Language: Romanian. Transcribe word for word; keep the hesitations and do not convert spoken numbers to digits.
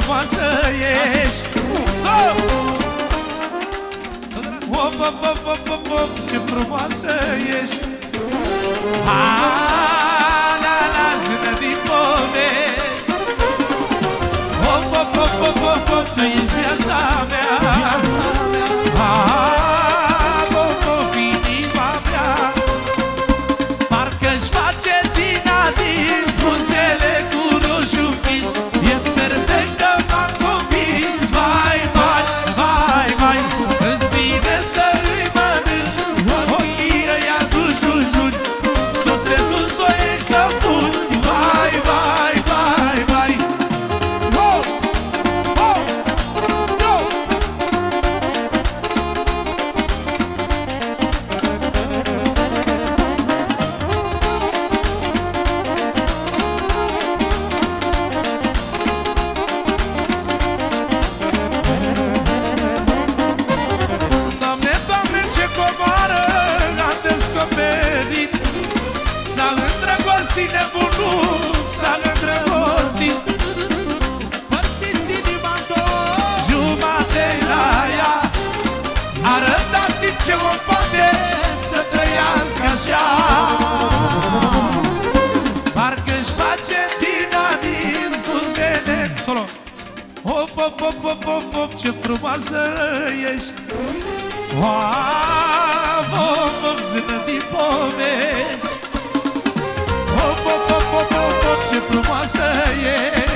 frumoasă ești. Of, of, of, of, of, of, ce frumoasă ești. Ha, la, la, zână din povești. Of, of, of, of, of, of, tu ești viața mea. Ha, of, of, inima mea. Parcă-și face din adins buzele cu roșu închis. E perfectă, m-am convins. Vai, vai, vai, vai, îți vine să îi mănânci ochii ăia duși, duși, duși. S-o se duci, s-o iei să fugi. Vai, vai, vai, vai. Oh, oh, oh. Doamne, Doamne, ce comoară am descoperit. S-a îndrăgostit nebunul, s-a îndrăgostit. Părțit inima-n două, jumate la ea. Arătați-mi ce om poate să trăiască așa. Parcă-și face din adins buzele. Solo. Of, of, of, of, of, of, ce frumoasă ești. Of, of, of, zână din povești. Of, of, of, of, of, of, ce frumoasă ești.